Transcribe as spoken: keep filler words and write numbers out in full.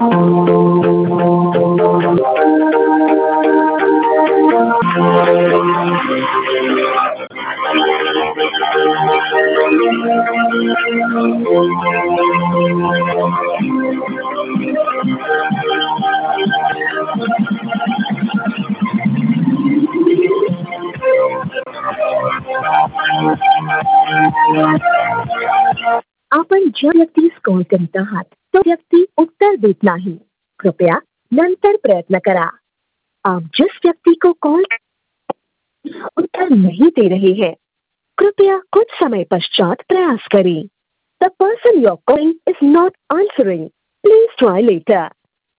आपण ज्या व्यक्तीस कॉल करीत आहात तो व्यक्ती उत्तर देत नाही. कृपया नंतर प्रयत्न करा. आप जिस व्यक्ति को कॉल उत्तर नहीं दे रहे हैं, कृपया कुछ समय पश्चात प्रयास करें. The person you're calling is not answering. Please try later.